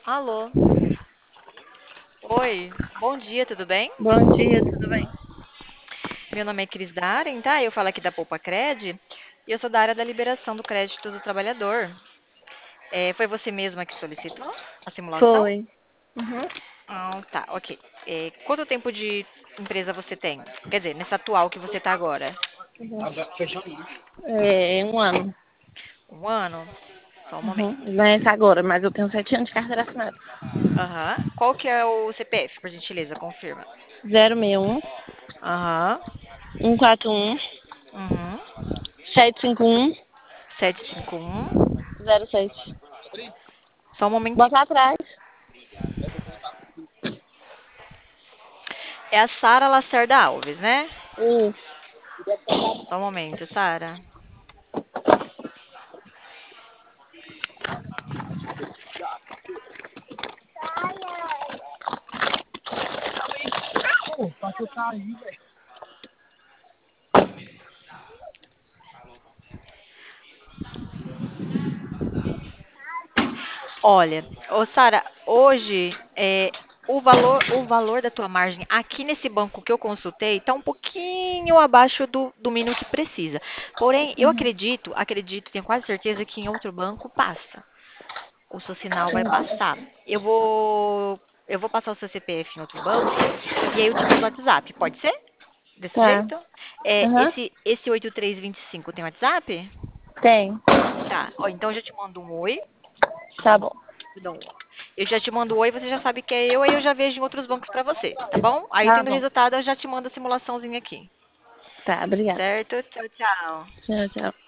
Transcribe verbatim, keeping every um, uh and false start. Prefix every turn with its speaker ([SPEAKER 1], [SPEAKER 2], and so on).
[SPEAKER 1] Alô? Oi, bom dia, tudo bem?
[SPEAKER 2] Bom dia, tudo bem?
[SPEAKER 1] Meu nome é Cris Daren, tá? Eu falo aqui da Poupa Cred e eu sou da área da liberação do crédito do trabalhador. É, foi você mesma que solicitou a simulação?
[SPEAKER 2] Foi. Uhum.
[SPEAKER 1] Ah, tá, ok. É, quanto tempo de empresa você tem? Quer dizer, nessa atual que você tá agora?
[SPEAKER 2] É um ano.
[SPEAKER 1] Um ano? Só um
[SPEAKER 2] Uhum.
[SPEAKER 1] momento.
[SPEAKER 2] Nessa agora, mas eu tenho sete anos de carteira assinada.
[SPEAKER 1] Aham. Qual que é o C P F, por gentileza? Confirma.
[SPEAKER 2] Zero seis um,
[SPEAKER 1] Aham.
[SPEAKER 2] um quatro um,
[SPEAKER 1] Uhum.
[SPEAKER 2] sete cinco um,
[SPEAKER 1] Sete cinco um.
[SPEAKER 2] zero seis.
[SPEAKER 1] Só um momentinho.
[SPEAKER 2] Bota atrás.
[SPEAKER 1] É a Sara Lacerda Alves, né?
[SPEAKER 2] Isso.
[SPEAKER 1] Só um momento, Sara. Olha, ô Sara, hoje é, o valor, o valor da tua margem aqui nesse banco que eu consultei está um pouquinho abaixo do, do mínimo que precisa. Porém, eu
[SPEAKER 2] Uhum.
[SPEAKER 1] acredito, acredito, tenho quase certeza que em outro banco passa. O seu sinal vai passar. Eu vou, eu vou passar o seu C P F em outro banco e aí eu te mando o WhatsApp. Pode ser? Desse
[SPEAKER 2] Tá.
[SPEAKER 1] jeito? É,
[SPEAKER 2] Uhum.
[SPEAKER 1] esse, esse oito três dois cinco tem WhatsApp?
[SPEAKER 2] Tem.
[SPEAKER 1] Tá. Ó, então eu já te mando um oi.
[SPEAKER 2] Tá bom.
[SPEAKER 1] Não. Eu já te mando oi, você já sabe que é eu, aí eu já vejo em outros bancos pra você, tá bom? Aí
[SPEAKER 2] Tá
[SPEAKER 1] tendo o
[SPEAKER 2] bom.
[SPEAKER 1] resultado, eu já te mando a simulaçãozinha aqui.
[SPEAKER 2] Tá, obrigada.
[SPEAKER 1] Certo? Tchau, tchau.
[SPEAKER 2] Tchau, tchau.